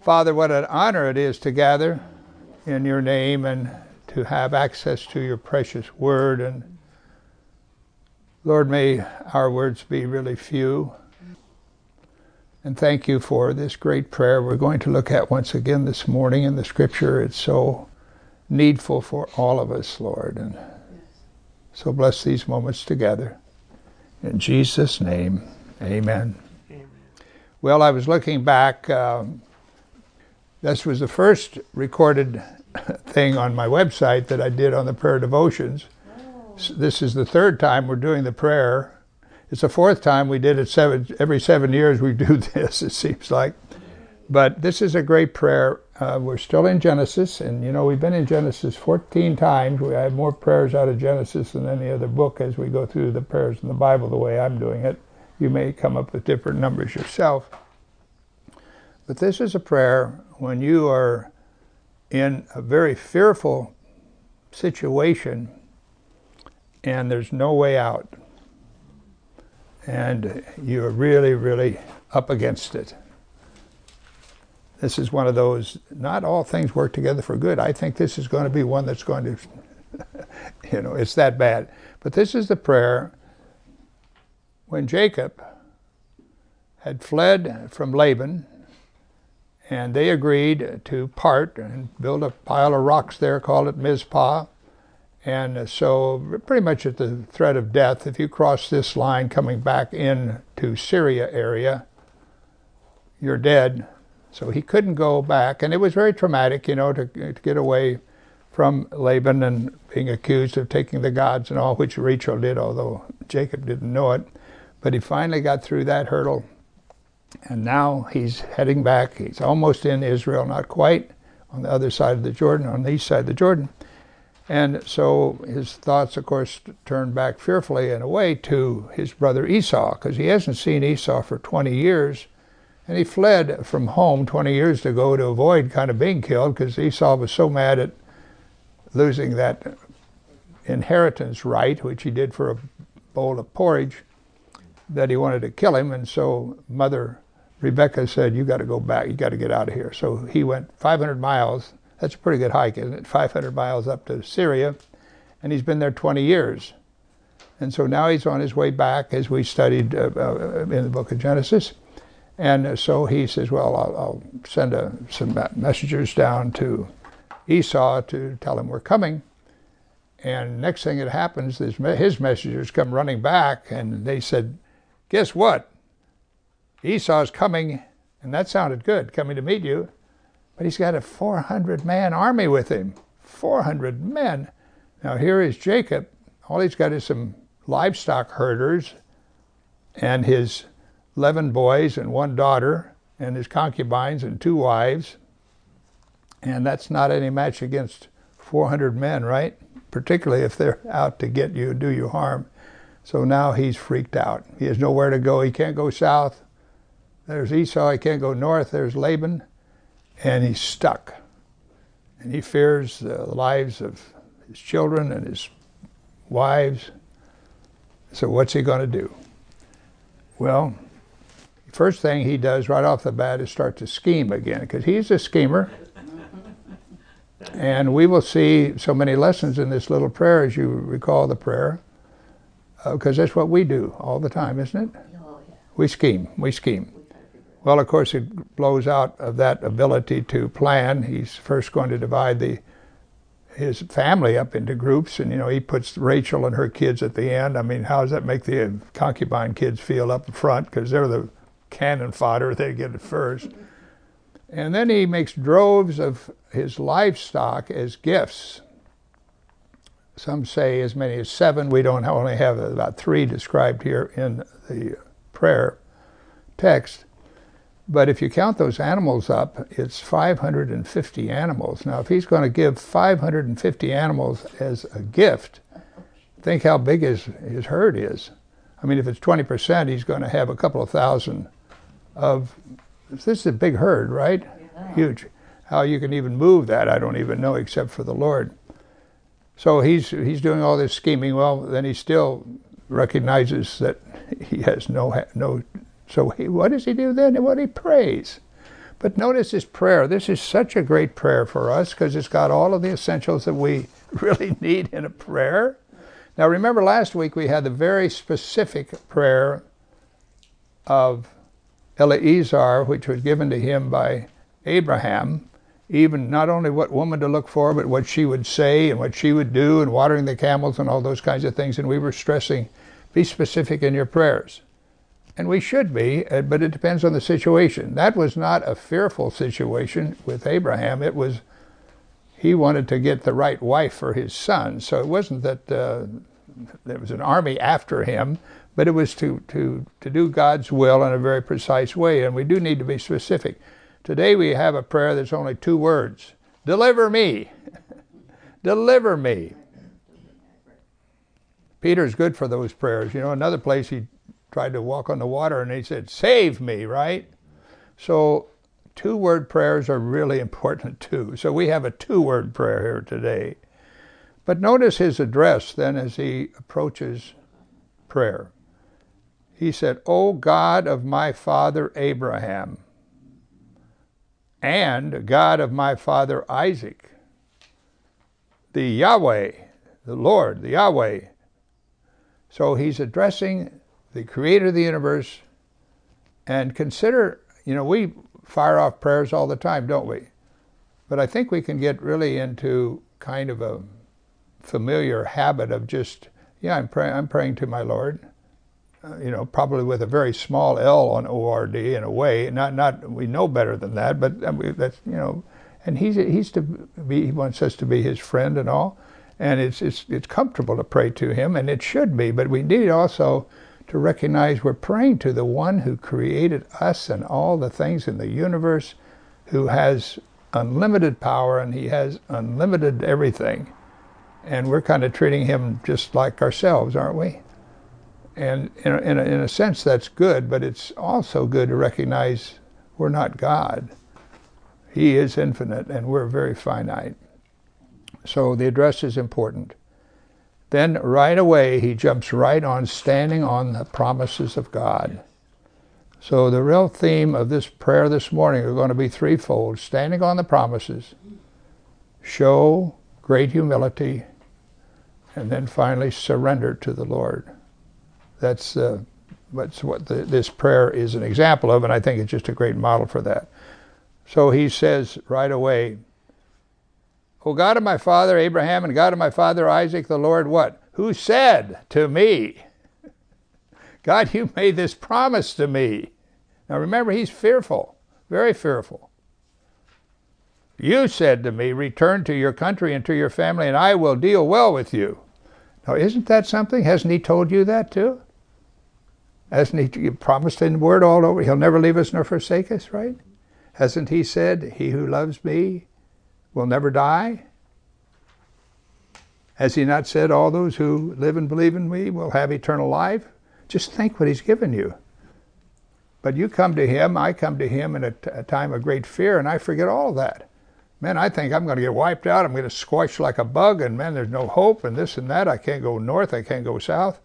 Father, what an honor it is to gather in your name and to have access to your precious word. And Lord, may our words be really few. And thank you for this great prayer we're going to look at once again this morning in the scripture. It's so needful for all of us, Lord. And so bless these moments together. In Jesus' name, amen. Well, I was looking back. This was the first recorded thing on my website that I did on the prayer devotions. So this is the third time we're doing the prayer. It's the fourth time we did it every 7 years we do this, it seems like. But this is a great prayer. We're still in Genesis, and you know, we've been in Genesis 14 times. We have more prayers out of Genesis than any other book as we go through the prayers in the Bible the way I'm doing it. You may come up with different numbers yourself. But this is a prayer when you are in a very fearful situation and there's no way out. And you're really, really up against it. This is one of those, not all things work together for good. I think this is going to be one that's going to, it's that bad. But this is the prayer when Jacob had fled from Laban, and they agreed to part and build a pile of rocks there, called it Mizpah. And so pretty much at the threat of death, if you cross this line coming back into Syria area, you're dead. So he couldn't go back. And it was very traumatic, to get away from Laban and being accused of taking the gods and all, which Rachel did, although Jacob didn't know it. But he finally got through that hurdle. And now he's heading back. He's almost in Israel, not quite, on the other side of the Jordan, on the east side of the Jordan. And so his thoughts, of course, turned back fearfully in a way to his brother Esau, because he hasn't seen Esau for 20 years. And he fled from home 20 years ago to avoid kind of being killed, because Esau was so mad at losing that inheritance right, which he did for a bowl of porridge, that he wanted to kill him. And so Mother Rebecca said, you got to go back, you got to get out of here. So he went 500 miles. That's a pretty good hike, isn't it? 500 miles up to Syria, and he's been there 20 years. And so now he's on his way back, as we studied in the book of Genesis. And so he says, well, I'll send some messengers down to Esau to tell him we're coming. And next thing that happens is his messengers come running back, and they said, guess what? Esau's coming, and that sounded good, coming to meet you. But he's got a 400-man army with him. 400 men. Now here is Jacob. All he's got is some livestock herders and his 11 boys and 1 daughter and his concubines and 2 wives. And that's not any match against 400 men, right? Particularly if they're out to get you, do you harm. So now he's freaked out. He has nowhere to go. He can't go south. There's Esau. He can't go north. There's Laban. And he's stuck. And he fears the lives of his children and his wives. So what's he going to do? Well, the first thing he does right off the bat is start to scheme again, because he's a schemer. And we will see so many lessons in this little prayer as you recall the prayer, because that's what we do all the time, isn't it? Oh, yeah. We scheme. Well, of course, it blows out of that ability to plan. He's first going to divide his family up into groups, and he puts Rachel and her kids at the end. I mean, how does that make the concubine kids feel up front? Because they're the cannon fodder, they get it first. And then he makes droves of his livestock as gifts. Some say as many as 7. We don't only have about 3 described here in the prayer text. But if you count those animals up, it's 550 animals. Now, if he's going to give 550 animals as a gift, think how big his herd is. I mean, if it's 20%, he's going to have a couple of thousand of, this is a big herd, right? Yeah. Huge. How you can even move that, I don't even know, except for the Lord. So he's doing all this scheming. Well, then he still recognizes that he has no. So what does he do then? Well, he prays. But notice this prayer. This is such a great prayer for us because it's got all of the essentials that we really need in a prayer. Now remember last week we had the very specific prayer of Eleazar, which was given to him by Abraham, even not only what woman to look for, but what she would say and what she would do, and watering the camels and all those kinds of things. And we were stressing, be specific in your prayers. And we should be, but it depends on the situation. That was not a fearful situation with Abraham. It was, he wanted to get the right wife for his son. So it wasn't that there was an army after him, but it was to do God's will in a very precise way. And we do need to be specific. Today we have a prayer that's only 2 words. Deliver me. Deliver me. Peter's good for those prayers. You know, another place he tried to walk on the water and he said, save me, right? So 2-word prayers are really important too. So we have a 2-word prayer here today. But notice his address then as he approaches prayer. He said, O God of my father Abraham, and God of my father Isaac, the Yahweh, the Lord, the Yahweh. So he's addressing the creator of the universe. And consider, you know, we fire off prayers all the time, don't we? But I think we can get really into kind of a familiar habit of just, yeah, I'm praying to my Lord. You know, probably with a very small L on O-R-D in a way. Not we know better than that, but that's, you know, and he's to be, he wants us to be his friend and all, and it's comfortable to pray to him, and it should be, but we need also to recognize we're praying to the one who created us and all the things in the universe, who has unlimited power, and he has unlimited everything, and we're kind of treating him just like ourselves, aren't we? And in a sense, that's good, but it's also good to recognize we're not God. He is infinite, and we're very finite. So the address is important. Then right away, he jumps right on standing on the promises of God. So the real theme of this prayer this morning are going to be threefold. Standing on the promises, show great humility, and then finally surrender to the Lord. That's what this prayer is an example of, and I think it's just a great model for that. So he says right away, O God of my father Abraham and God of my father Isaac, the Lord what? Who said to me, God, you made this promise to me. Now remember, he's fearful, very fearful. You said to me, return to your country and to your family, and I will deal well with you. Now isn't that something? Hasn't he told you that too? Hasn't he promised in the word all over? He'll never leave us nor forsake us, right? Hasn't he said, he who loves me will never die? Has he not said all those who live and believe in me will have eternal life? Just think what he's given you. But you come to him, I come to him in a time of great fear, and I forget all of that. Man, I think I'm going to get wiped out. I'm going to squash like a bug, and man, there's no hope, and this and that. I can't go north, I can't go south.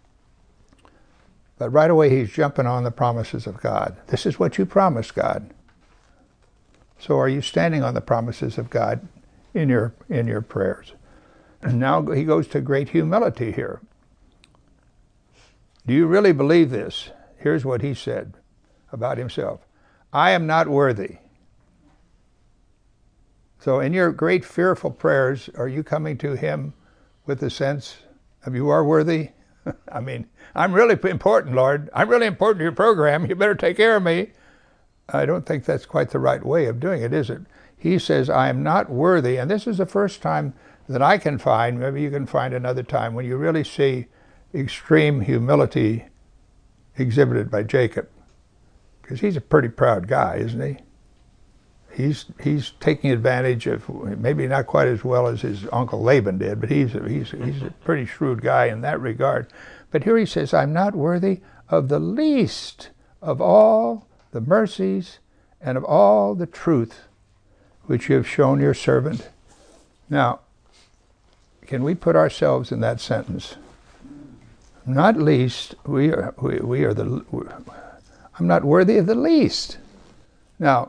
But right away, he's jumping on the promises of God. This is what you promised, God. So are you standing on the promises of God in your prayers? And now he goes to great humility here. Do you really believe this? Here's what he said about himself. I am not worthy. So in your great fearful prayers, are you coming to him with the sense of you are worthy? I mean, I'm really important, Lord. I'm really important to your program. You better take care of me. I don't think that's quite the right way of doing it, is it? He says, I am not worthy. And this is the first time that I can find, maybe you can find another time, when you really see extreme humility exhibited by Jacob. Because he's a pretty proud guy, isn't he? He's taking advantage of, maybe not quite as well as his uncle Laban did, but he's a pretty shrewd guy in that regard. But here he says, I'm not worthy of the least of all the mercies and of all the truth which you have shown your servant. Now, can we put ourselves in that sentence? Not least, I'm not worthy of the least. Now,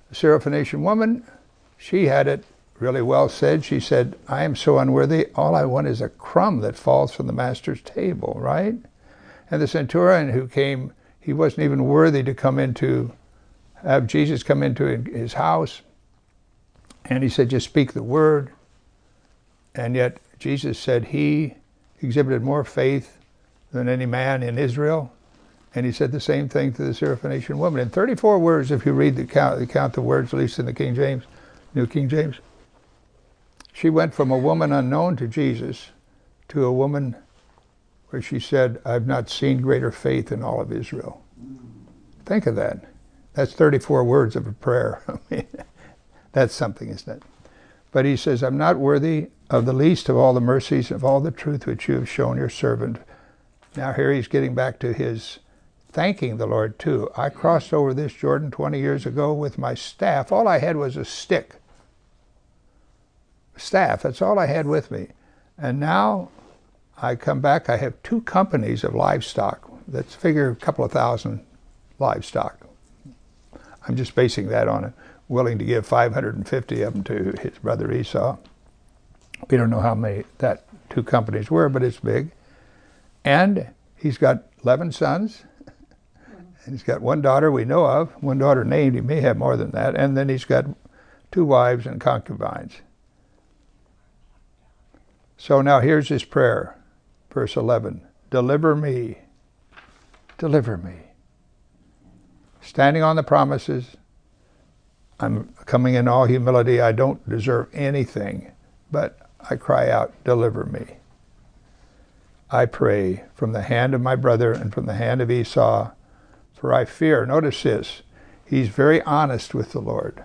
The Syrophoenician woman, she had it really well said. She said, I am so unworthy, all I want is a crumb that falls from the master's table, right? And the centurion who came, he wasn't even worthy to have Jesus come into his house. And he said, just speak the word. And yet Jesus said he exhibited more faith than any man in Israel. And he said the same thing to the Syrophoenician woman. In 34 words, if you read the count the words, at least in the King James, New King James, she went from a woman unknown to Jesus to a woman where she said, I've not seen greater faith in all of Israel. Think of that. That's 34 words of a prayer. I mean, that's something, isn't it? But he says, I'm not worthy of the least of all the mercies, of all the truth which you have shown your servant. Now here he's getting back to his thanking the Lord too. I crossed over this Jordan 20 years ago with my staff. All I had was a stick. Staff, that's all I had with me. And now I come back, I have 2 companies of livestock. Let's figure a couple of thousand livestock. I'm just basing that on it. Willing to give 550 of them to his brother Esau. We don't know how many that 2 companies were, but it's big. And he's got 11 sons. And he's got 1 daughter we know of, 1 daughter named, he may have more than that. And then he's got 2 wives and concubines. So now here's his prayer, verse 11. Deliver me, deliver me. Standing on the promises, I'm coming in all humility. I don't deserve anything, but I cry out, deliver me. I pray from the hand of my brother and from the hand of Esau, for I fear. Notice this. He's very honest with the Lord.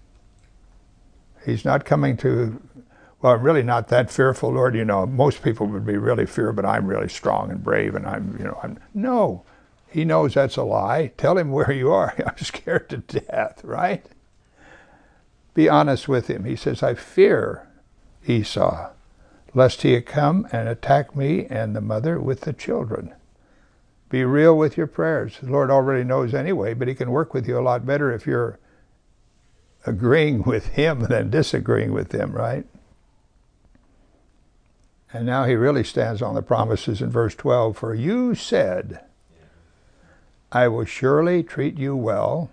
He's not coming to, well, I'm really not that fearful, Lord. You know, most people would be really fear, but I'm really strong and brave, and no. He knows that's a lie. Tell him where you are. I'm scared to death, right? Be honest with him. He says, I fear Esau, lest he come and attack me and the mother with the children. Be real with your prayers. The Lord already knows anyway, but he can work with you a lot better if you're agreeing with him than disagreeing with him, right? And now he really stands on the promises in verse 12. For you said, I will surely treat you well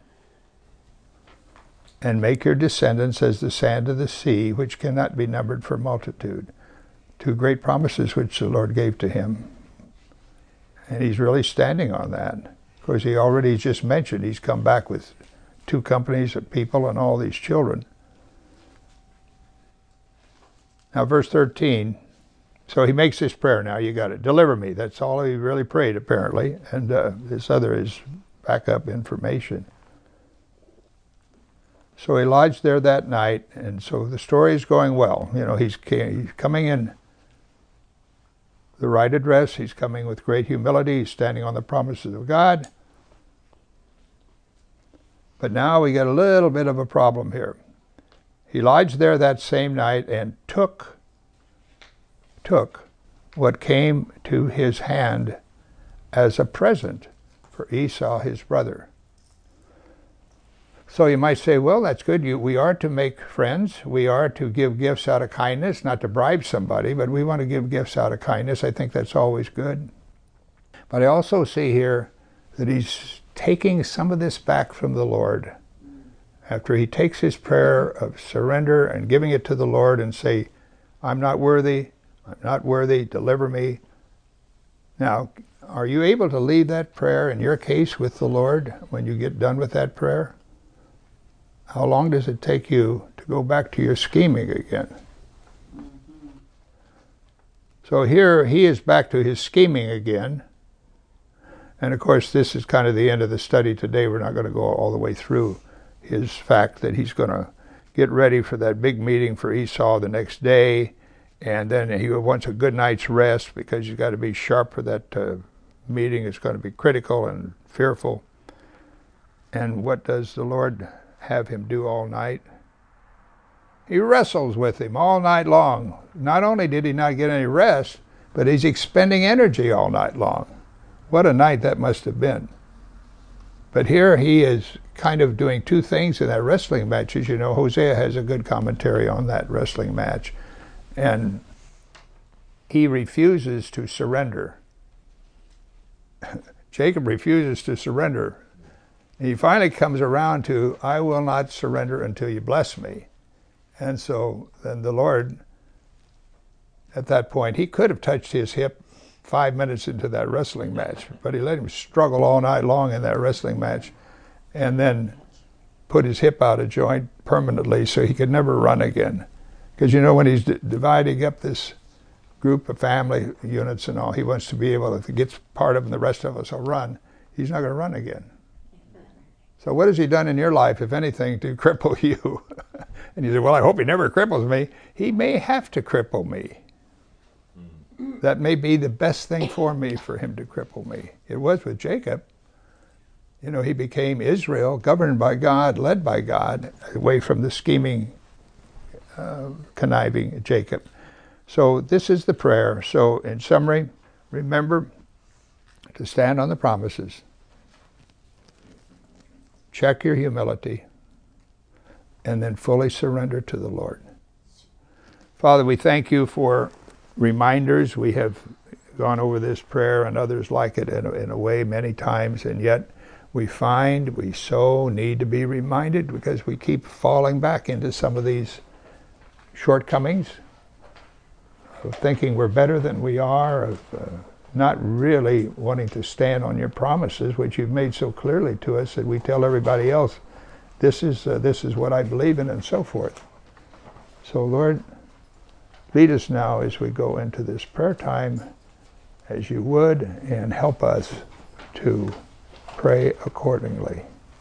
and make your descendants as the sand of the sea, which cannot be numbered for multitude. 2 great promises which the Lord gave to him. And he's really standing on that. Of course, he already just mentioned he's come back with 2 companies of people and all these children. Now, verse 13. So he makes this prayer now. You got it. Deliver me. That's all he really prayed, apparently. And this other is backup information. So he lodged there that night, and so the story is going well. You know, he's coming in the right address. He's coming with great humility. He's standing on the promises of God. But now we get a little bit of a problem here. He lodged there that same night and took what came to his hand as a present for Esau, his brother. So you might say, well, that's good. We are to make friends. We are to give gifts out of kindness, not to bribe somebody, but we want to give gifts out of kindness. I think that's always good. But I also see here that he's taking some of this back from the Lord. After he takes his prayer of surrender and giving it to the Lord and say, I'm not worthy, deliver me. Now, are you able to leave that prayer in your case with the Lord when you get done with that prayer? How long does it take you to go back to your scheming again? So here he is back to his scheming again. And of course, this is kind of the end of the study today. We're not going to go all the way through his fact that he's going to get ready for that big meeting for Esau the next day. And then he wants a good night's rest because he's got to be sharp for that meeting. It's going to be critical and fearful. And what does the Lord have him do all night? He wrestles with him all night long. Not only did he not get any rest, but he's expending energy all night long. What a night that must have been. But here he is kind of doing two things in that wrestling match. As you know, Hosea has a good commentary on that wrestling match. And he refuses to surrender. Jacob refuses to surrender. He finally comes around to, I will not surrender until you bless me. And so then the Lord, at that point, he could have touched his hip 5 minutes into that wrestling match, but he let him struggle all night long in that wrestling match and then put his hip out of joint permanently so he could never run again. Because you know, when he's dividing up this group of family units and all, he wants to be able, if he gets part of them, the rest of us will run. He's not going to run again. So what has he done in your life, if anything, to cripple you? And you say, well, I hope he never cripples me. He may have to cripple me. That may be the best thing for me, for him to cripple me. It was with Jacob. You know, he became Israel, governed by God, led by God, away from the scheming, conniving Jacob. So this is the prayer. So in summary, remember to stand on the promises. Check your humility, and then fully surrender to the Lord. Father, we thank you for reminders. We have gone over this prayer and others like it in a way many times, and yet we find we so need to be reminded because we keep falling back into some of these shortcomings of thinking we're better than we are, of not really wanting to stand on your promises, which you've made so clearly to us that we tell everybody else, this is what I believe in, and so forth. So Lord, lead us now as we go into this prayer time as you would, and help us to pray accordingly.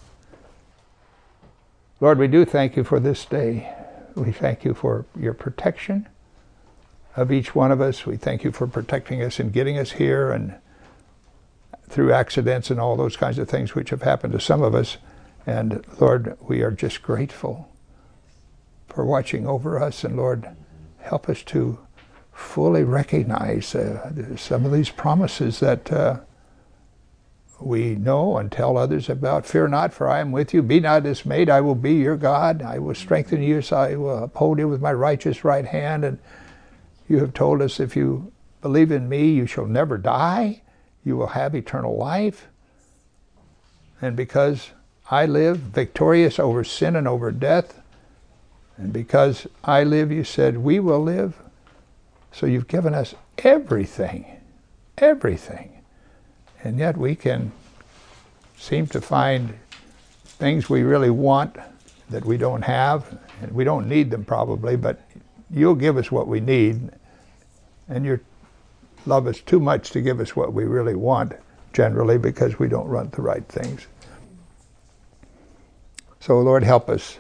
Lord, we do thank you for this day. We thank you for your protection of each one of us. We thank you for protecting us and getting us here, and through accidents and all those kinds of things which have happened to some of us. And Lord, we are just grateful for watching over us. And Lord, help us to fully recognize some of these promises that we know and tell others about. Fear not, for I am with you. Be not dismayed. I will be your God. I will strengthen you, so I will uphold you with my righteous right hand. And you have told us, if you believe in me, you shall never die. You will have eternal life. And because I live victorious over sin and over death, and because I live, you said, we will live. So you've given us everything, everything. And yet we can seem to find things we really want that we don't have, and we don't need them probably, but you'll give us what we need, and you love us too much to give us what we really want, generally, because we don't want the right things. So Lord, help us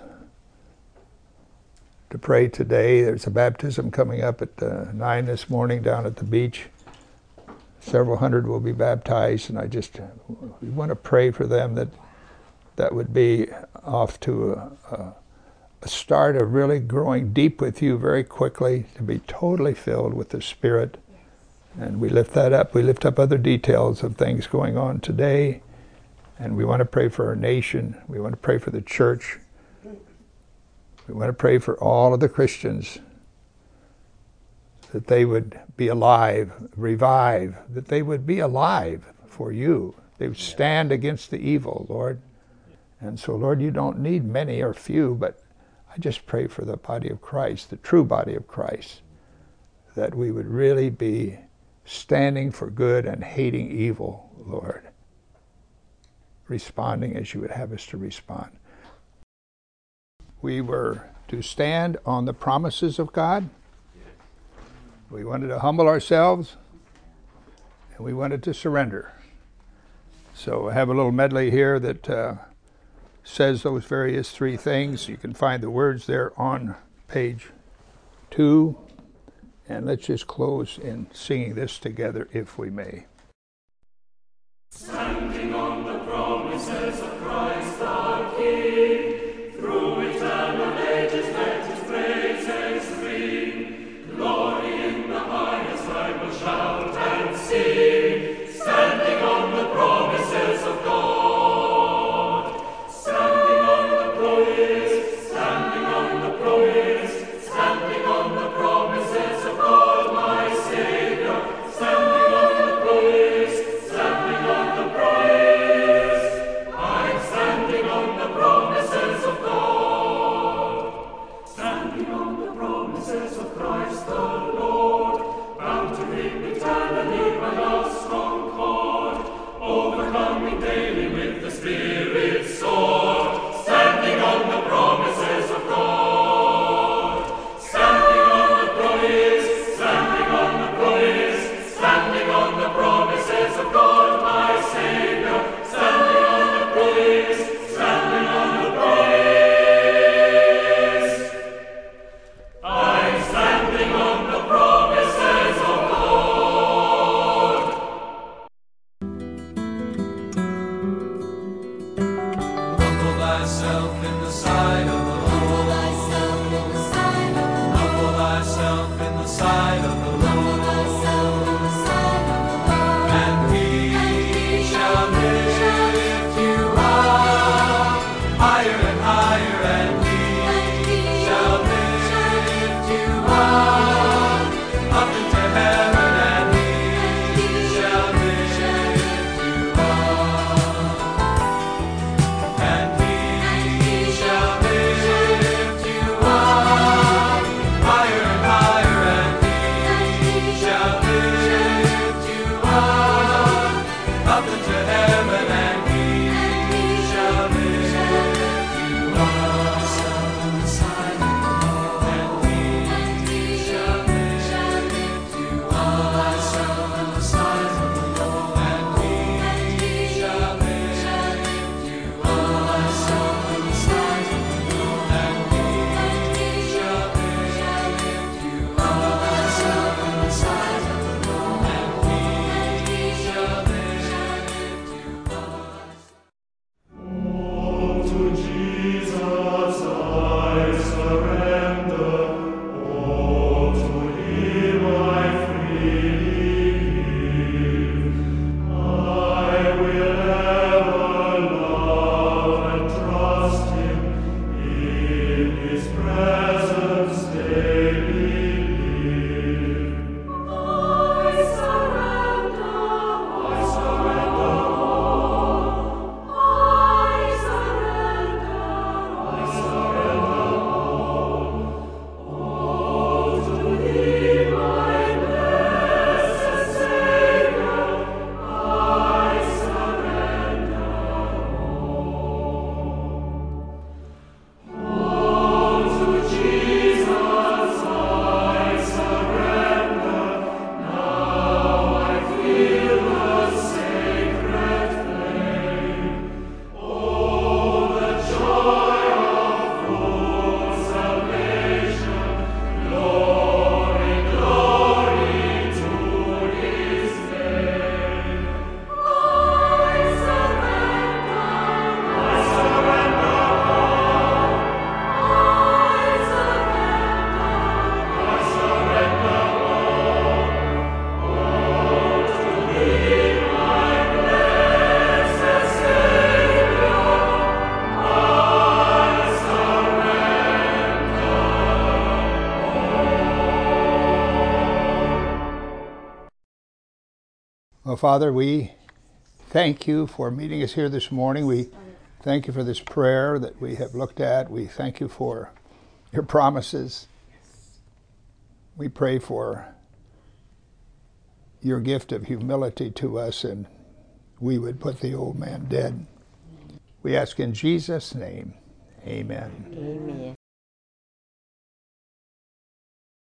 to pray today. There's a baptism coming up at 9 this morning down at the beach. Several hundred will be baptized, and we want to pray for them that would be off to a start of really growing deep with you very quickly, to be totally filled with the Spirit. And we lift that up. We lift up other details of things going on today. And we want to pray for our nation. We want to pray for the church. We want to pray for all of the Christians, that they would be alive, revive, that they would be alive for you. They would stand against the evil, Lord. And so, Lord, you don't need many or few, but I just pray for the body of Christ, the true body of Christ, that we would really be standing for good and hating evil, Lord, responding as you would have us to respond. We were to stand on the promises of God. We wanted to humble ourselves, and we wanted to surrender. So I have a little medley here that says those various three things. You can find the words there on page 2. And let's just close in singing this together, if we may. Standing on the promises of Christ our King, through eternal ages let his praises ring. Glory in the highest I will shout and sing, standing on the promises of God. thyself in the sight of the Lord. Humble thyself in the sight of the Lord. And he shall lift you up higher and higher, and he shall lift you up into heaven, and he shall lift you up, and he shall lift you up higher and higher, and he shall lift you up into heaven, and he shall lift you up. And he shall lift you up. Thyself in the sight of the Lord. And he shall lift you up. Thyself in the sight of the Lord. And he shall lift you up. Thyself in the sight of the Lord. And he shall lift you up. To Jesus I surrender, all to Him I freely give. I will ever love and trust Him, in His presence daily live. I surrender all. I surrender all to Thee, my blessed Savior. I surrender all to Jesus. I surrender. Now I feel the sacred flame. Oh, the joy of full salvation! Glory, glory to His name. I surrender all. I surrender all to Thee, my blessed Savior. I Well, Father, we thank you for meeting us here this morning. We thank you for this prayer that we have looked at. We thank you for your promises. We pray for your gift of humility to us, and we would put the old man dead. We ask in Jesus' name, amen. Amen.